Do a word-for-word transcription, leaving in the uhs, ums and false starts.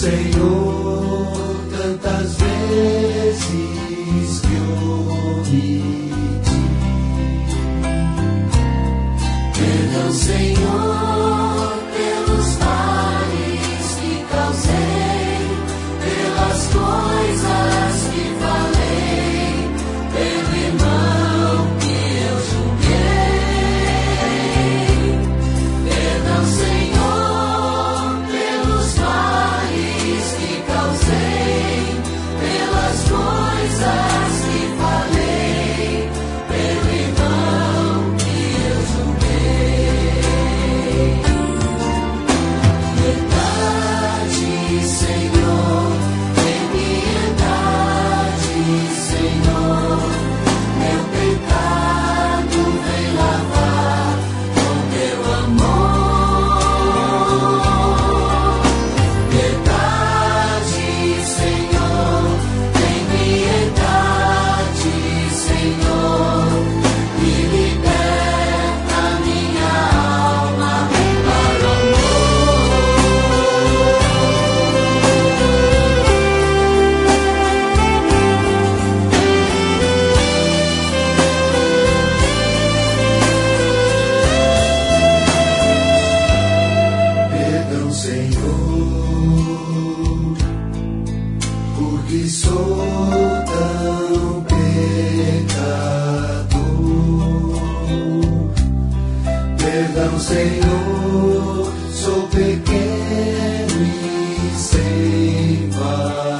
Senhor, tantas vezes que omiti. Perdão, Senhor, pelos males que causei, pelas coisas que falei, pelo irmão que eu julguei. Perdão, Senhor, pelos males que causei, pelas coisas que falei, pelo irmão que eu julguei. Piedade, Senhor, tem piedade, Senhor, meu pecado vem lavar com teu amor. Piedade, Senhor, tem piedade, Senhor, e liberta minha alma para o Perdão, Senhor, porque sou tão pecador. Perdão, Senhor, sou pequeno e sem valor.